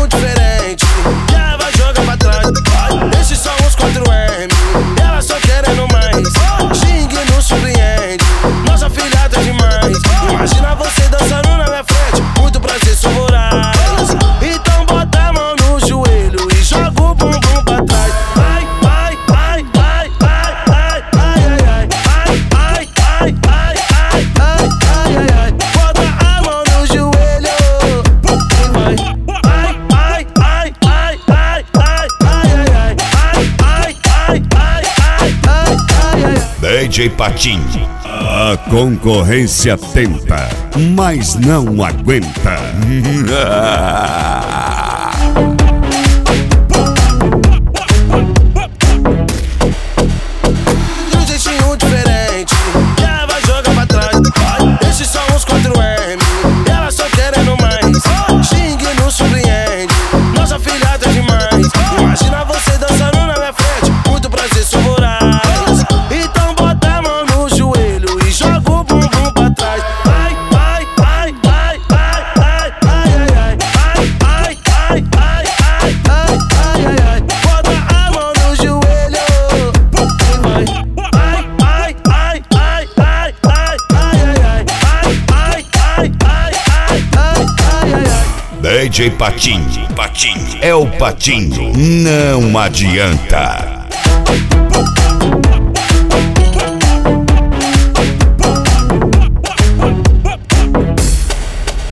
jeitinho diferente, que ela vai jogar pra trás. Esses são os 4M, ela só querendo mais. Xing não surpreende, nossa filha tá demais. Imagina você dançando na minha frente, muito prazer, sou voraz. Então bota a mão no joelho e joga o bumbum pra trás. Ai, ai, ai, ai, ai, ai, ai, ai, ai, ai, ai, ai, ai, ai, ai, ai. Bota a mão no joelho e vai. Ai, ai, ai, ai, ai, ai, ai, ai, ai, ai, ai, ai, ai, ai. DJ Patinho. A concorrência tenta, mas não aguenta. Um jeitinho diferente, que ela vai jogar pra trás. Esses são os 4M, ela só querendo mais. Xing não surpreende, nossa filha tá demais. Imagina você dançando na minha frente, muito prazer, sou voraz. Então bota a mão no joelho e joga o bumbum pra trás. Ai, ai, ai, ai, ai, ai, ai, ai, ai, ai, ai, ai, ai, ai, ai. Bota a mão no joelho e vai. Ai, ai, ai, ai, ai, ai, ai, ai, ai, ai, ai, ai, ai, ai. DJ Patinho. É o Patinho. Não adianta.